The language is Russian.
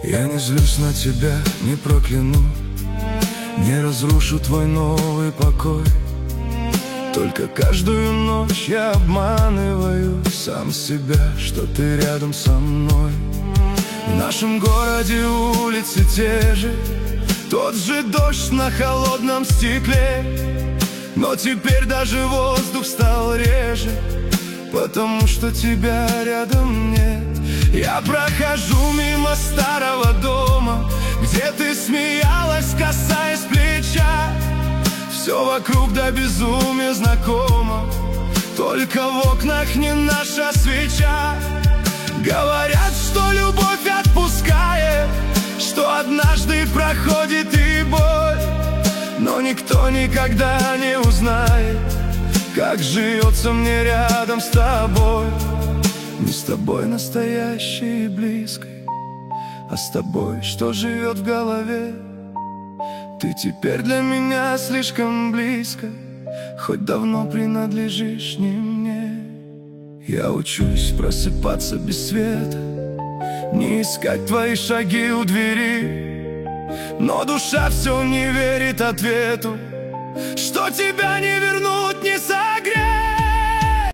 Я не злюсь на тебя, не прокляну, не разрушу твой новый покой. Только каждую ночь я обманываю сам себя, что ты рядом со мной. В нашем городе улицы те же, тот же дождь на холодном стекле. Но теперь даже воздух стал реже, потому что тебя рядом нет. Я прохожу мимо старого дома, где ты смеялась, касаясь плеча. Все вокруг до безумия знакомо, только в окнах не наша свеча. Говорят, что любовь отпускает, что однажды проходит и боль. Но никто никогда не узнает, как живется мне рядом с тобой. Не с тобой настоящей и близкой, а с тобой, что живет в голове. Ты теперь для меня слишком близко, хоть давно принадлежишь не мне. Я учусь просыпаться без света, не искать твои шаги у двери. Но душа все не верит ответу, что тебя не вернуть, не согреть.